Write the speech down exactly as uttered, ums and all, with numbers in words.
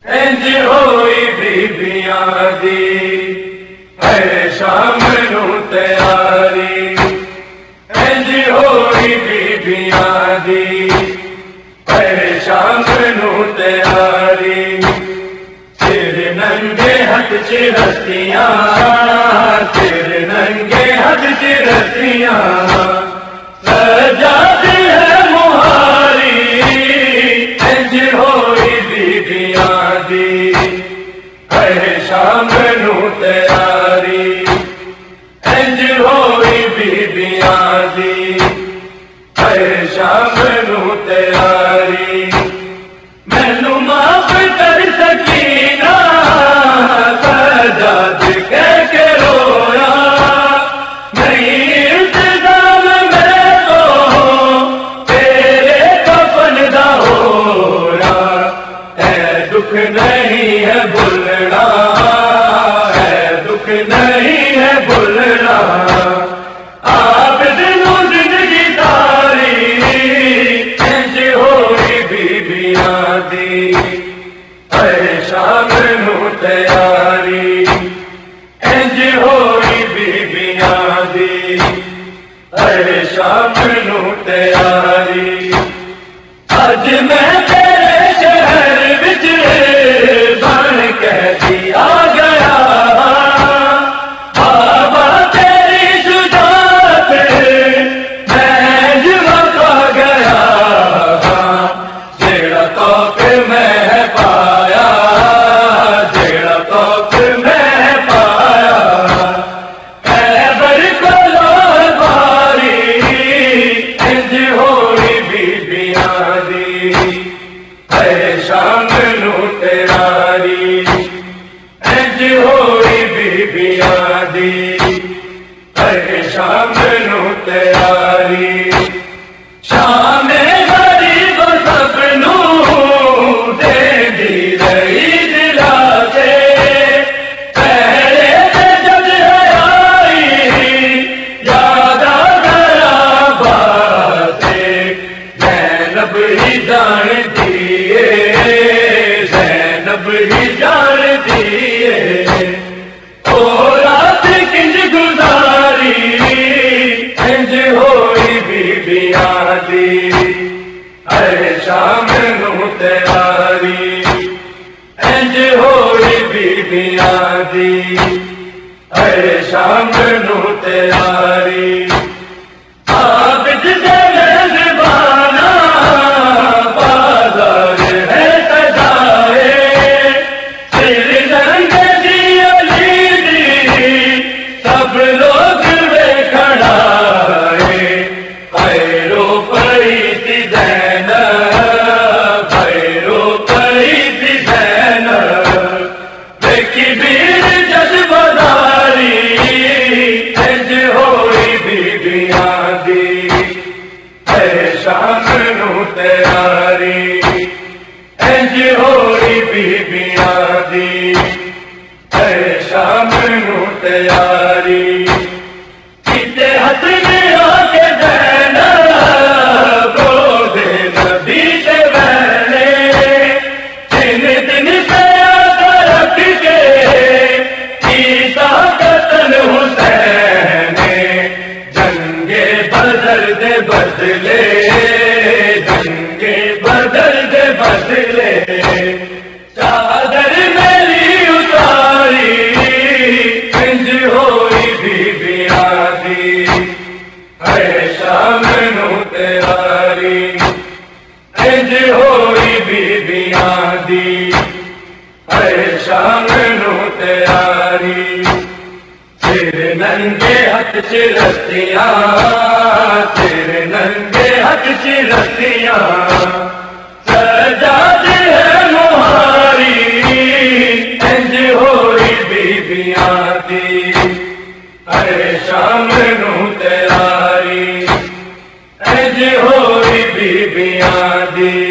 انج ہوئی بیبیاں دی ہے شام نو تیاری، انج ہوئی بیبیاں دی ہے شام نو تیاری، تیرے ننگے ہاتھ چ رسیاں، تیرے ننگے ہاتھ چ رسیاں سجاتی ہے مہاری، انج ہوئی بیبیاں دی ہے شام نو تیاری، انج ہوئی بیبیاں دی ہے شام نو تیاری، مینوں معاف کر سکینہ سجاد کہہ کے رویا، نہیں انتظام میں تو تیرے کفن دا ہویا، اے دکھ نہیں ہے بھولنا، اے دکھ نہیں ہے بھولنا، آپ دنوں زندگی ساری انج ہوئی بیبیاں دی ہے شام نو تیاری، انج ہوئی بیبیاں دی ہے شام نو تیاری، اج میں تیرے شہر وچ بن کے دیا گیا، بابا تیری شجاعت میں جمکا گیا، جیڑا توق میں پایا، جیڑا توق میں پایا، خیبر کولو باری انج ہوئی بیبیاں دی ہے شام نو تیاری، انج ہوئی بیبیاں دی ہے شام نو تیاری، شام غریب سب نو دے دی رہی دلا کے، پہلے تے جب آئی یاد آ گیا باتیں، زینب ہی جانتی ہے، زینب ہی جانتی ہے، او رات کنج گزاری انج ہوئی بیبیاں دی ہے شام نو تیاری، انج ہوئی بیبیاں دی ہے شام نو تیاری، عابد دے میزباناں بازار ہے سجائے، سر ننگے دی علی دی سب لوگ ویکھن آئے، خیرو پئی تھی زینب، خیرو پئی تھی زینب، ویکھی بھیڑ جس بداری انج ہوئی بیبیاں دی ہے شام نو تیاری، انج ہوئی بیبیاں دی ہے شام نو تیاری، کتے ہاتھ میں آ کے زینب روزے نبی کے ویلے، تین دن سے آگا رکھ کے کیتا قتل حسین نے، جنگے بدر دے بدلے، جنگے بدر دے بدلے، چادر میری اتاری انج ہوئی بیبیاں دی ہے شام نو تیاری، انج ہوئی بیبیاں دی ہے شام نو تیاری، تیرے ننگے ہاتھ چ رسیاں، تیرے ننگے ہاتھ چ رسیاں سجاتی ہے مہاری، انج ہوئی بیبیاں دی ہے شام نو تیاری، انج ہوئی بیبیاں دی